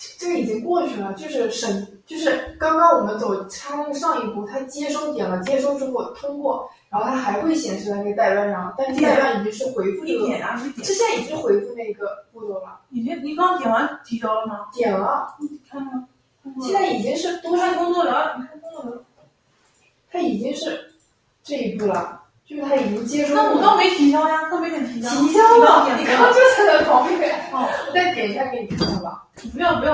这个已经过去了，就是刚刚我们插那个上一步，它接收点了，接收之后通过，然后它还会显示在那个代办上，但是代办已经是回复这个，这现在已经回复那个步骤了。 你刚点完提交了吗？ 点了， 你看吗？ 现在已经是都是工作了，你看工作了， 它已经是这一步了。就是他已经接收。 那我刚没提交呀，刚没点提交。 提交了，你刚就在那旁边。哦，我再点一下给你看吧。 不要。